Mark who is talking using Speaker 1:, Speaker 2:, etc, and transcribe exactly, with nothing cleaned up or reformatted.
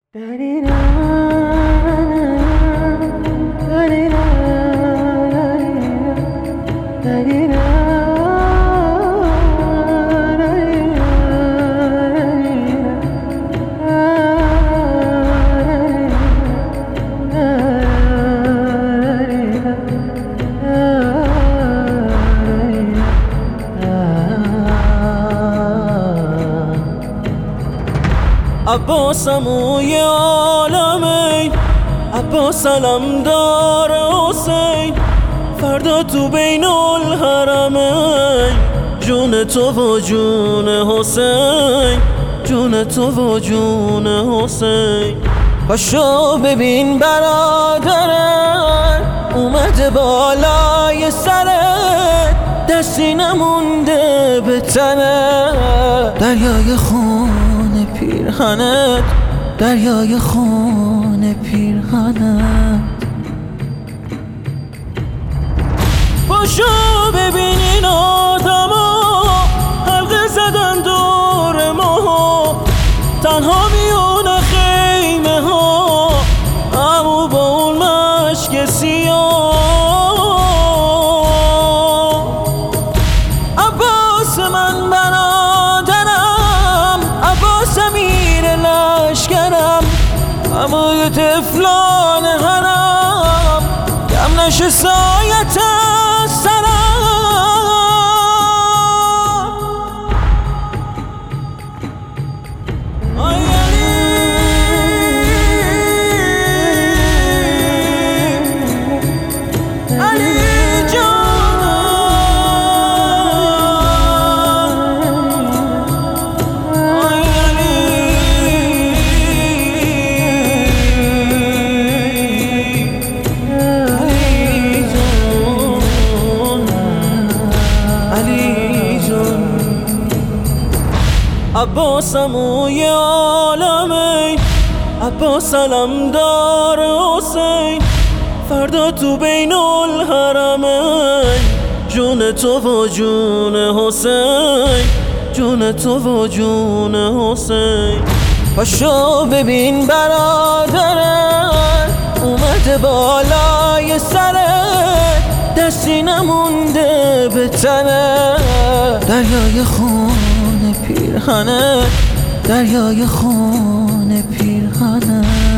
Speaker 1: عباسم و یه عالمه، عباس علم دار حسین، فردا تو بین الحرمین، جون تو و جون حسین، جون تو و جون حسین. پاشو ببین برادرت اومده بالای سرت، دستی نمونده به تنت، دریای خون پیرهنت، دریای خون پیرهنت. پاشو ببین این آدما حلقه زدن دور ما، تنها میونه خیمه ها، امو با اون مشک سیاه. عباس من برادرم، عباس امیر لشکرم، اما یه طفلان حرم، کم نشه سایت از سرم. عباسم و یه عالمه، عباس علم دار حسین، فردا تو بین الحرمین، جون تو و جون حسین، جون تو و جون حسین. پاشو ببین برادرت اومده بالای سرت، دستی نمونده به تنت، دریای خون پیرهنت، دریای خون پیرهنت.